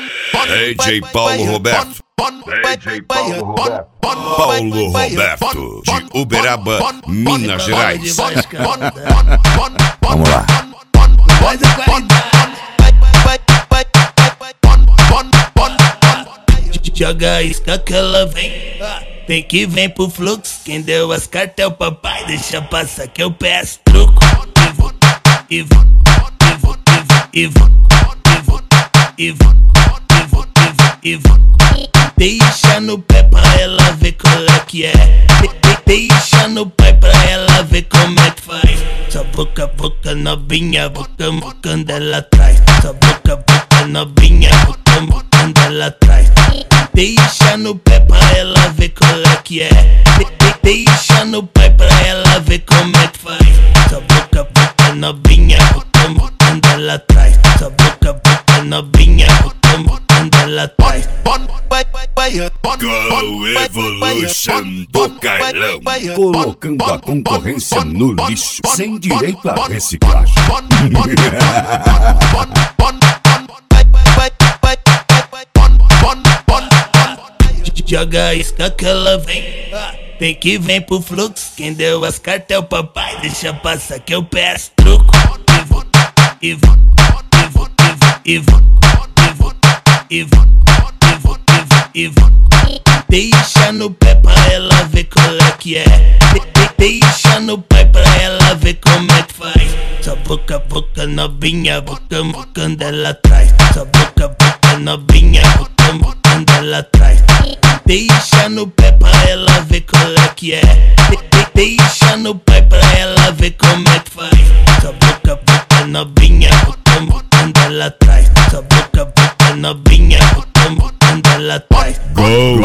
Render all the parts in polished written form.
DJ Paulo Roberto. DJ Paulo Roberto. Paulo Roberto, de Uberaba, Minas Gerais. Vamos lá. Joga a isca que ela vem que vem pro fluxo. Quem deu as cartas é o papai. Deixa passar que eu peço truco. Deixa no pé pra ela ver qual é que é. Deixa no pé pra ela ver como é que faz. Só boca, boca novinha, boca, boca dela atrás. Só boca, boca novinha, boca, boca dela atrás. Deixa no pé pra ela ver qual é que é. Deixa no pé pra ela ver como é que faz. Só boca, boca novinha, boca, boca dela atrás. Só boca, boca novinha, boca, boca dela atrás. Go Evolution do Carlão, Colocando a concorrência no lixo, sem direito a reciclagem. Joga a isca que ela vem que vem pro fluxo. Quem deu as cartas é o papai. Deixa passar que eu peço truco. Deixa no pé pra ela ver qual é que é. Deixa no pé pra ela ver como é que faz. Só boca, boca novinha, boca, boca dela atrás. Só boca, boca novinha, boca, boca dela atrás. Deixa no pé pra ela ver qual é que é. Deixa no pé pra ela ver como é que faz. Só boca, boca novinha, boca, boca dela atrás. Só boca, boca novinha, boca, boca dela atrás. Go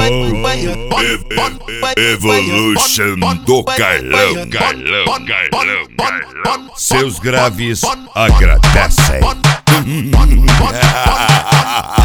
Evolution do Carlão, Carlão. Seus graves agradecem.